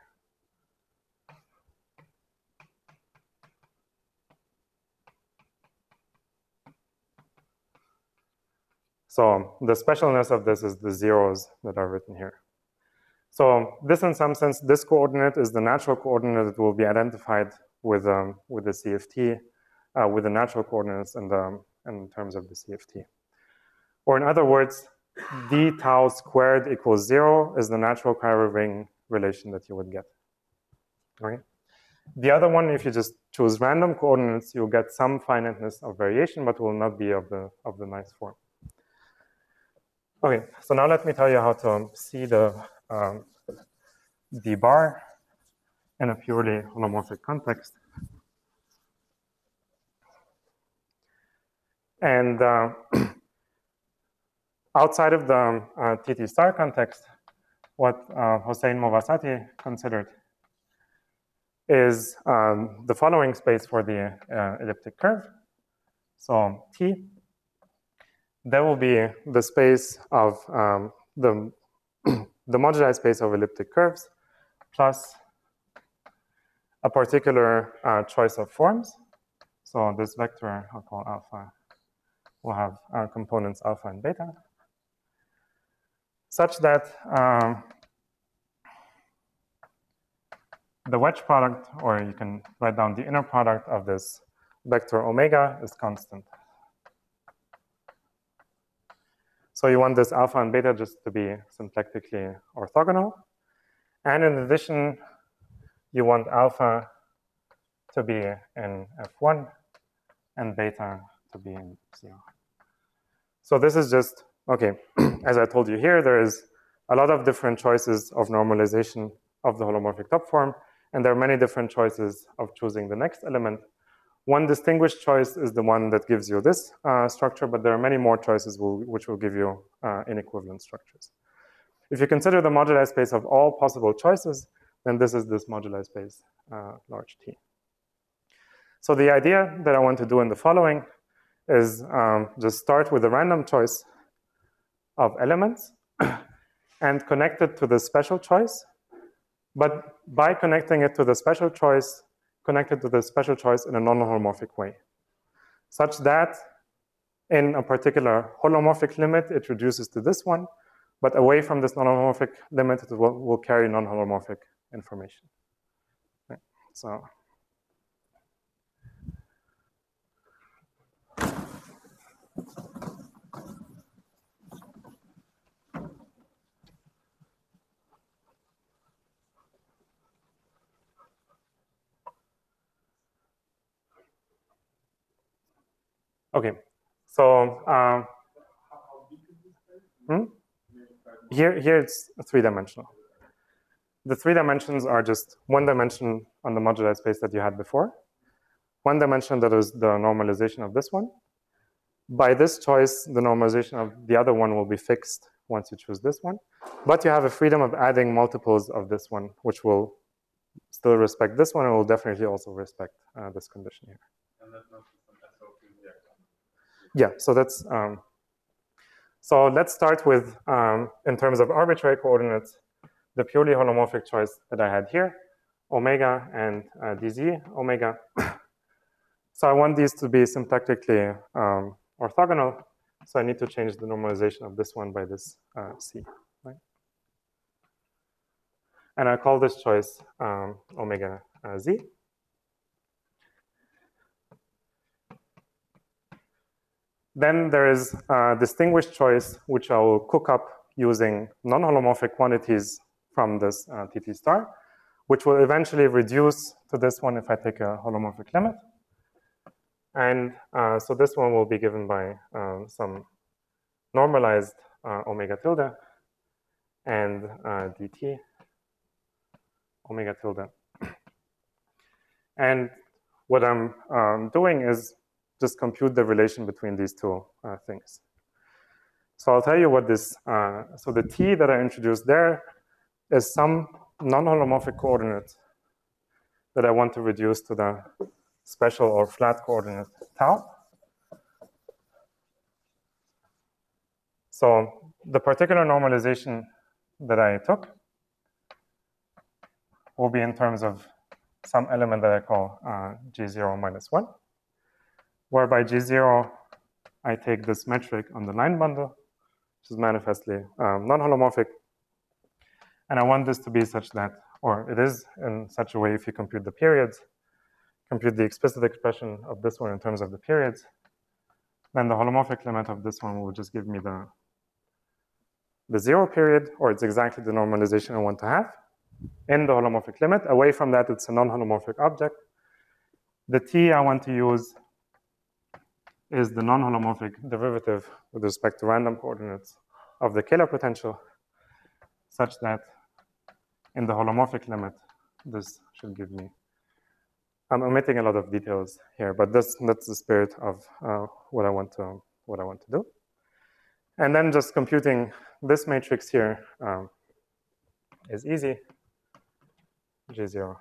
So the specialness of this is the zeros that are written here. So this, in some sense, this coordinate is the natural coordinate that will be identified with, um, with the C F T, uh, with the natural coordinates in, the, in terms of the C F T. Or in other words, d tau squared equals zero is the natural chiral ring relation that you would get. Okay? The other one, if you just choose random coordinates, you'll get some finiteness of variation, but will not be of the, of the nice form. Okay, so now let me tell you how to see the um, d bar in a purely holomorphic context. And uh, outside of the uh, T T star context, what uh, Hossein Movasati considered is um, the following space for the uh, elliptic curve. So T, there will be the space of um, the, the moduli space of elliptic curves plus a particular uh, choice of forms. So this vector I'll call alpha will have uh, components alpha and beta, such that um, the wedge product, or you can write down the inner product of this vector omega, is constant. So you want this alpha and beta just to be symplectically orthogonal. And in addition, you want alpha to be in F one and beta to be in zero. So this is just, okay, as I told you here, there is a lot of different choices of normalization of the holomorphic top form, and there are many different choices of choosing the next element. One distinguished choice is the one that gives you this uh, structure, but there are many more choices will, which will give you uh, inequivalent structures. If you consider the moduli space of all possible choices, then this is this moduli space, uh, large T. So the idea that I want to do in the following is um, just start with a random choice of elements and connect it to the special choice. But by connecting it to the special choice, connected to the special choice in a non-holomorphic way, such that in a particular holomorphic limit, it reduces to this one, but away from this non-holomorphic limit, it will, will carry non-holomorphic information. Okay. So, okay. So um, hmm? here, here it's three-dimensional. The three dimensions are just one dimension on the moduli space that you had before, one dimension that is the normalization of this one. By this choice, the normalization of the other one will be fixed once you choose this one, but you have a freedom of adding multiples of this one, which will still respect this one and will definitely also respect uh, this condition here. And that's not some S O P there. Yeah, so that's, um, so let's start with, um, in terms of arbitrary coordinates, the purely holomorphic choice that I had here, omega and uh, dz omega. So I want these to be symplectically um, orthogonal, so I need to change the normalization of this one by this uh, c, right? And I call this choice um, omega uh, z. Then there is a distinguished choice, which I will cook up using non-holomorphic quantities from this uh, T T star, which will eventually reduce to this one if I take a holomorphic limit. And uh, so this one will be given by um, some normalized uh, omega tilde and uh, dt omega tilde. And what I'm um, doing is just compute the relation between these two uh, things. So I'll tell you what this, uh, so the t that I introduced there is some non-holomorphic coordinate that I want to reduce to the special or flat coordinate tau. So the particular normalization that I took will be in terms of some element that I call uh, G zero minus one, where by G zero, I take this metric on the line bundle, which is manifestly um, non-holomorphic. And I want this to be such that, or it is in such a way if you compute the periods, compute the explicit expression of this one in terms of the periods, then the holomorphic limit of this one will just give me the, the zero period, or it's exactly the normalization I want to have in the holomorphic limit. Away from that, it's a non-holomorphic object. The t I want to use is the non-holomorphic derivative with respect to random coordinates of the Kähler potential, such that in the holomorphic limit, this should give me. I'm omitting a lot of details here, but that's that's the spirit of uh, what I want to what I want to do. And then just computing this matrix here um, is easy. G zero.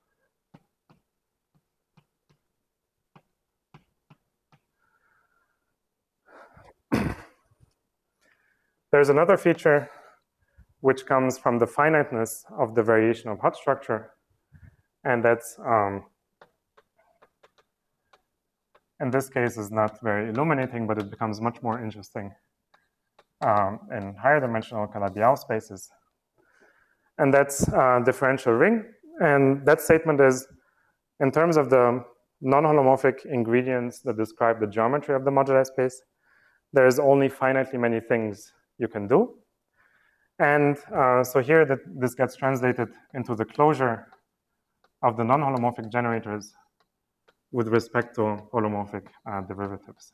There's another feature which comes from the finiteness of the variation of hot structure, and that's um, in this case is not very illuminating, but it becomes much more interesting um, in higher dimensional Calabi-Yau spaces. And that's a differential ring. And that statement is, in terms of the non-holomorphic ingredients that describe the geometry of the moduli space, there's only finitely many things you can do. And uh, so here that this gets translated into the closure of the non-holomorphic generators with respect to holomorphic uh, derivatives.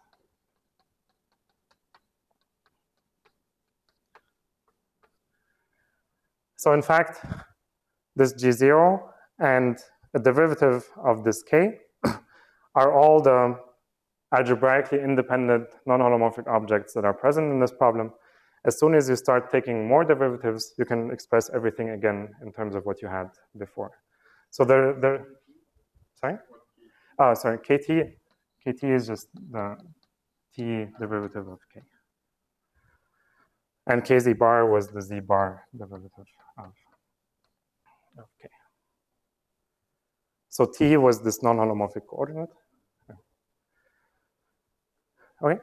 So in fact, this G zero and a derivative of this K are all the algebraically independent non-holomorphic objects that are present in this problem. As soon as you start taking more derivatives, you can express everything again in terms of what you had before. So the, the sorry? Oh, sorry, K T. K T is just the T derivative of K. And K Z bar was the Z bar derivative of, of K. So T was this non-holomorphic coordinate. Okay.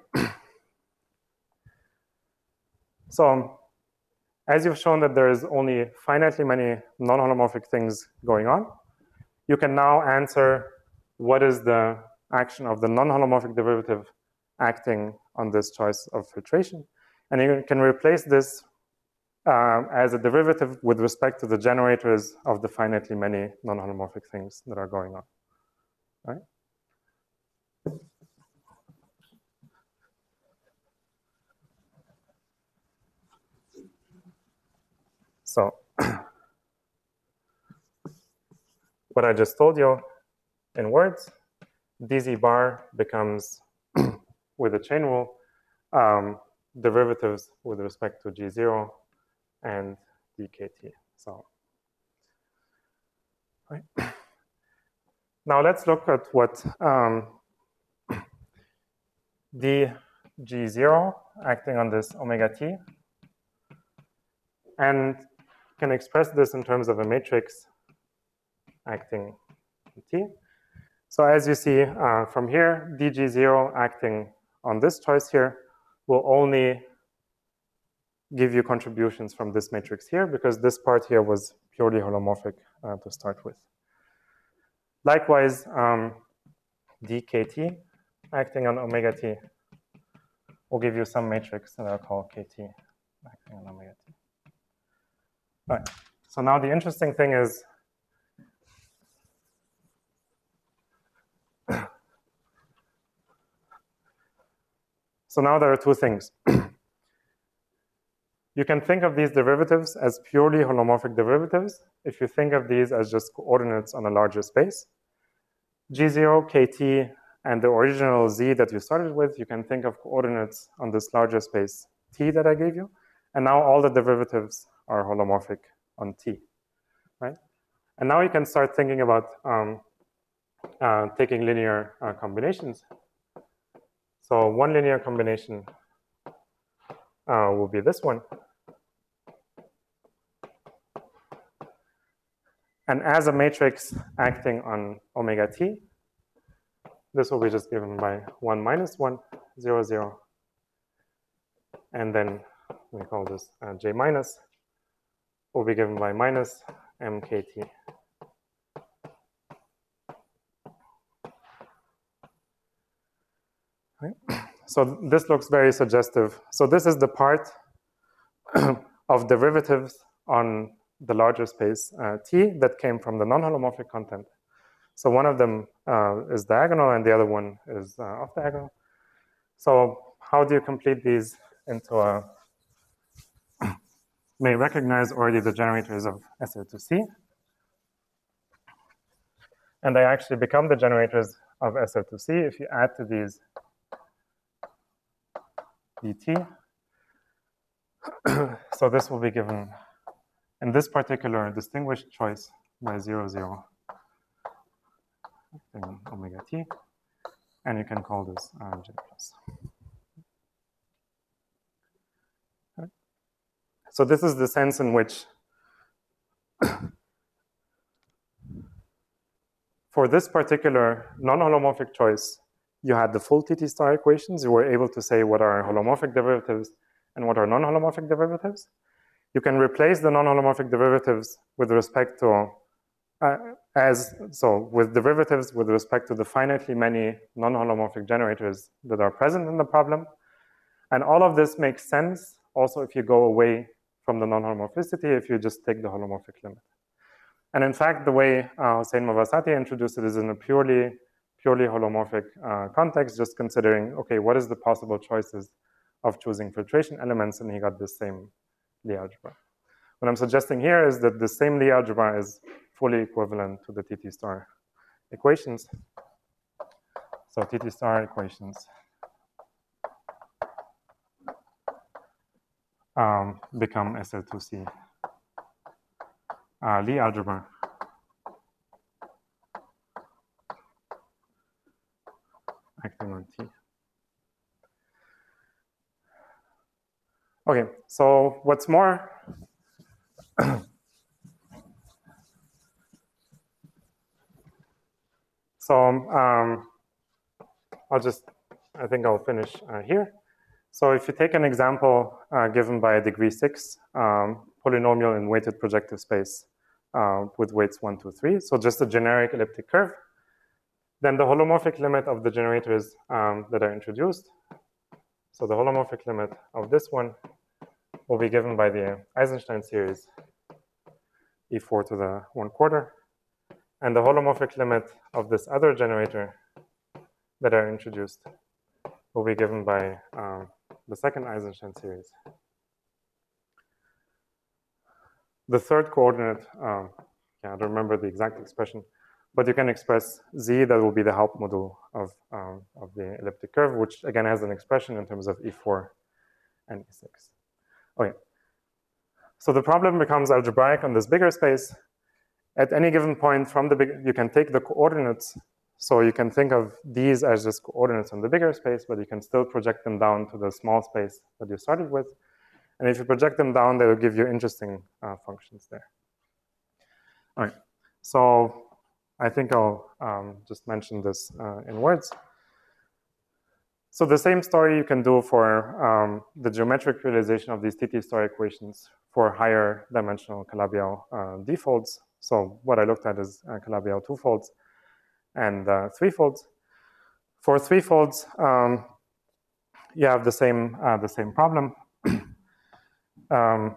So as you've shown that there is only finitely many non-holomorphic things going on, you can now answer what is the action of the non-holomorphic derivative acting on this choice of filtration. And you can replace this uh, as a derivative with respect to the generators of the finitely many non-holomorphic things that are going on. All right? So what I just told you in words, D Z bar becomes, with the chain rule, um, derivatives with respect to G zero and D K T. So, right. Now let's look at what um, D G zero acting on this omega T, and can express this in terms of a matrix acting on T. So as you see uh, from here, D G zero acting on this choice here will only give you contributions from this matrix here, because this part here was purely holomorphic uh, to start with. Likewise, um, D K T acting on omega T will give you some matrix that I'll call K T acting on omega T. All right. So now the interesting thing is so now there are two things. You can think of these derivatives as purely holomorphic derivatives if you think of these as just coordinates on a larger space. G zero, K T, and the original Z that you started with, you can think of coordinates on this larger space T that I gave you. And now all the derivatives are holomorphic on T, right? And now you can start thinking about um, uh, taking linear uh, combinations. So one linear combination uh, will be this one. And as a matrix acting on omega T, this will be just given by one minus one, zero, zero. And then we call this uh, J minus, will be given by minus M K T. Right? So this looks very suggestive. So this is the part of derivatives on the larger space uh, T that came from the non-holomorphic content. So one of them uh, is diagonal and the other one is uh, off diagonal. So how do you complete these into a, may recognize already the generators of S O two C. And they actually become the generators of S O two C if you add to these dt. So this will be given in this particular distinguished choice by zero, zero, in omega t. And you can call this uh, J plus. Right. So this is the sense in which for this particular non-holomorphic choice, you had the full T T star equations, you were able to say what are holomorphic derivatives and what are non-holomorphic derivatives. You can replace the non-holomorphic derivatives with respect to, uh, as, so with derivatives with respect to the finitely many non-holomorphic generators that are present in the problem. And all of this makes sense also if you go away from the non-holomorphicity, if you just take the holomorphic limit. And in fact, the way uh, Hossein Movasati introduced it is in a purely, purely holomorphic uh, context, just considering, okay, what is the possible choices of choosing filtration elements, and he got the same Lie algebra. What I'm suggesting here is that the same Lie algebra is fully equivalent to the T T star equations. So T T star equations um, become S L two C uh, Lie algebra. Acting on T. Okay, so what's more, so um, I'll just, I think I'll finish uh, here. So if you take an example uh, given by a degree six um, polynomial in weighted projective space uh, with weights one, two, three, so just a generic elliptic curve, then the holomorphic limit of the generators um, that are introduced, so the holomorphic limit of this one will be given by the Eisenstein series E four to the one quarter, and the holomorphic limit of this other generator that are introduced will be given by um, the second Eisenstein series. The third coordinate, um, yeah, I don't remember the exact expression, but you can express Z, that will be the Hauptmodul of, um, of the elliptic curve, which again has an expression in terms of E four and E six. Okay. So the problem becomes algebraic on this bigger space. At any given point from the big, you can take the coordinates. So you can think of these as just coordinates on the bigger space, but you can still project them down to the small space that you started with. And if you project them down, they will give you interesting uh, functions there. All right. So I think I'll um, just mention this uh, in words. So the same story you can do for um, the geometric realization of these T T star equations for higher dimensional Calabi-Yau uh, d-folds. So what I looked at is uh, Calabi-Yau two-folds and uh, three-folds. For three-folds, um, you have the same, uh, the same problem. um,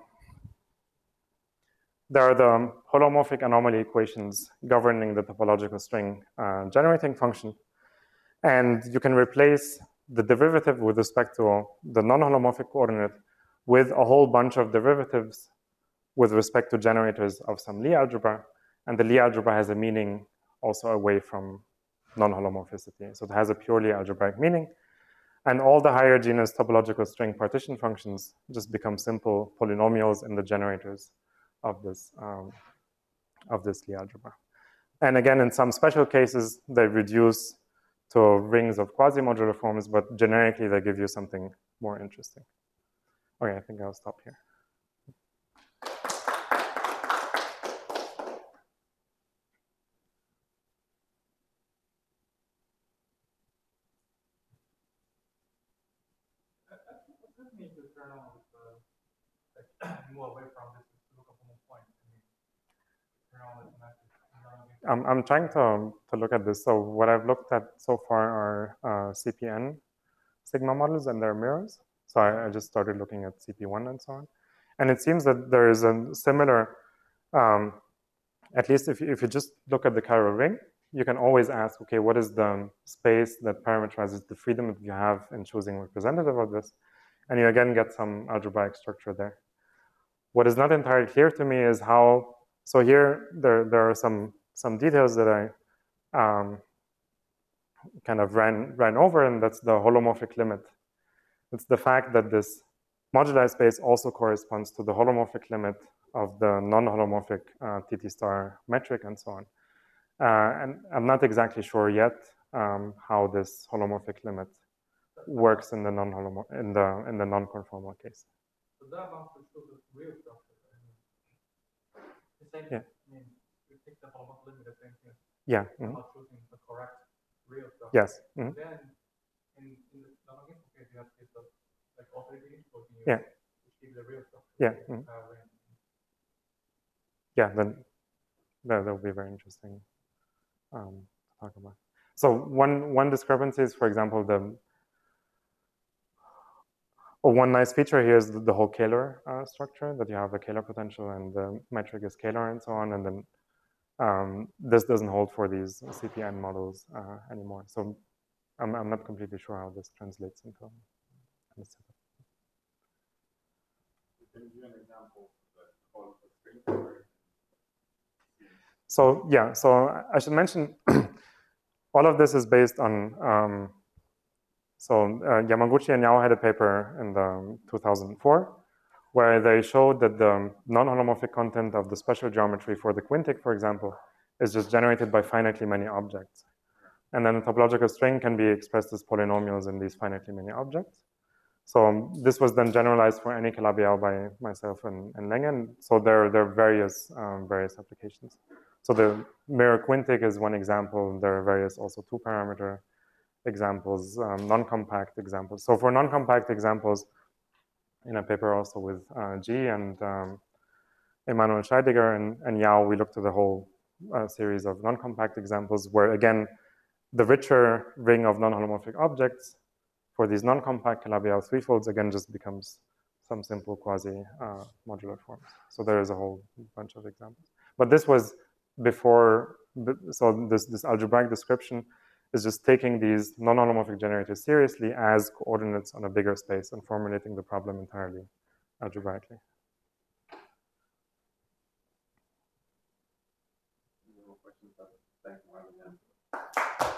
there are the holomorphic anomaly equations governing the topological string uh, generating function. And you can replace the derivative with respect to the non-holomorphic coordinate with a whole bunch of derivatives with respect to generators of some Lie algebra. And the Lie algebra has a meaning also away from non-holomorphicity. So it has a purely algebraic meaning. And all the higher genus topological string partition functions just become simple polynomials in the generators of this, um, of this Lie algebra. And again, in some special cases, they reduce to rings of quasi-modular forms, but generically they give you something more interesting. Okay, I think I'll stop here. I'm, I'm trying to, to look at this. So what I've looked at so far are uh, C P N sigma models and their mirrors. So I, I just started looking at C P one and so on. And it seems that there is a similar, um, at least if you, if you just look at the chiral ring, you can always ask, okay, what is the space that parameterizes the freedom that you have in choosing representative of this? And you again get some algebraic structure there. What is not entirely clear to me is how, so here there, there are some, some details that I um, kind of ran, ran over, and that's the holomorphic limit. It's the fact that this moduli space also corresponds to the holomorphic limit of the non-holomorphic uh, T T star metric and so on. Uh, and I'm not exactly sure yet um, how this holomorphic limit works in the non-holomorphic, in the in the non-conformal case. So that answer shows the real structure. I mean, yeah. I mean, you take the holomorphic limit, the same thing. Yeah. You're mm-hmm. not choosing the correct real stuff. Yes. Mm-hmm. And then in, in the non-organic case, you have this stuff like authority protein, Yeah. which gives the real stuff. Yeah. Mm-hmm. Uh, Yeah. Then that that will be very interesting um, to talk about. So one one discrepancy is, for example, the or one nice feature here is the, the whole Kähler uh, structure, that you have a Kähler potential and the metric is Kähler and so on, and then um, this doesn't hold for these C P N models uh, anymore. So I'm, I'm not completely sure how this translates into this setup. Can you give an example of the string? So yeah, so I should mention all of this is based on um, so uh, Yamaguchi and Yao had a paper in the two thousand four where they showed that the non-holomorphic content of the special geometry for the quintic, for example, is just generated by finitely many objects. And then a topological string can be expressed as polynomials in these finitely many objects. So um, this was then generalized for any Calabi-Yau by myself and, and Lenge. So there, there are various, um, various applications. So the mirror quintic is one example. There are various also two-parameter examples, um, non-compact examples. So for non-compact examples, in a paper also with uh, G and um, Emanuel Scheidegger and, and Yao, we looked at the whole uh, series of non-compact examples where, again, the richer ring of non-holomorphic objects for these non-compact Calabi-Yau threefolds, again, just becomes some simple quasi-modular uh, forms. So there is a whole bunch of examples. But this was before, so this, this algebraic description is just taking these non-holomorphic generators seriously as coordinates on a bigger space and formulating the problem entirely algebraically. No more questions, but thanks for having me.